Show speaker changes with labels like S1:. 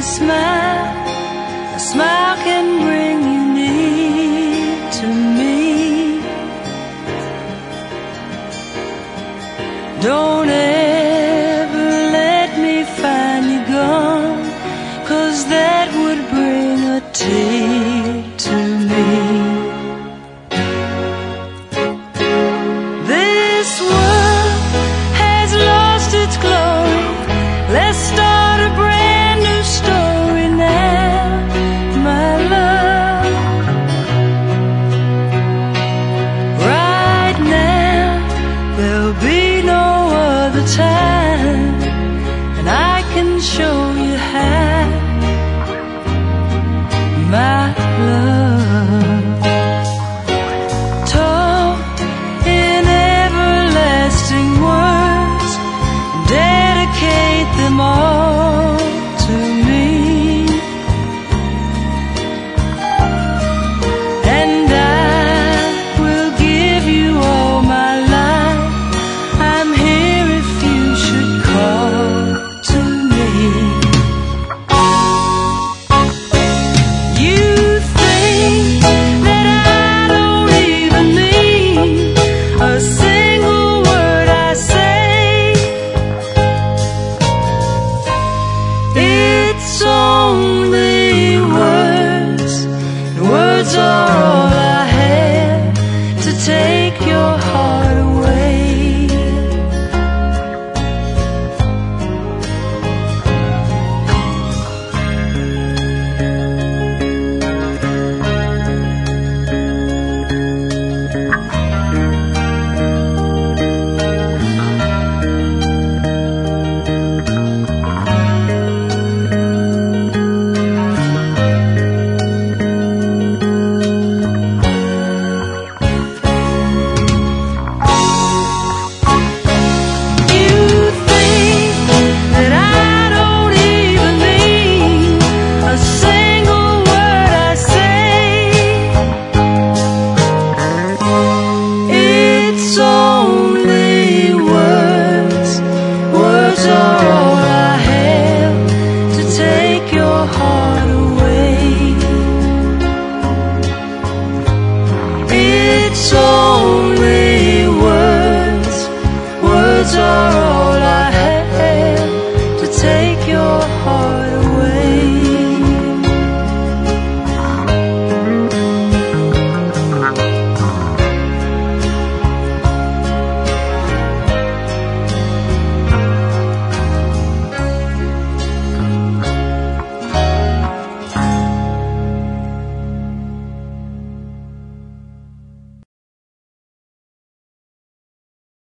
S1: smile, a smile can bring you near to me. Don't ever let me find you gone, 'cause that would bring a tear to me. This world has lost its glory. Let's start a brand new story now, my love. Right now, there'll be no other time, and I can show you how, my love. Talk in everlasting words, dedicate them all to me, and I will give you all my life. I'm here if you should call to me. You think that I don't even mean a single word I say. It's only words, and words are all I have to take your heart away. It's only words, words are all I have to take your heart away.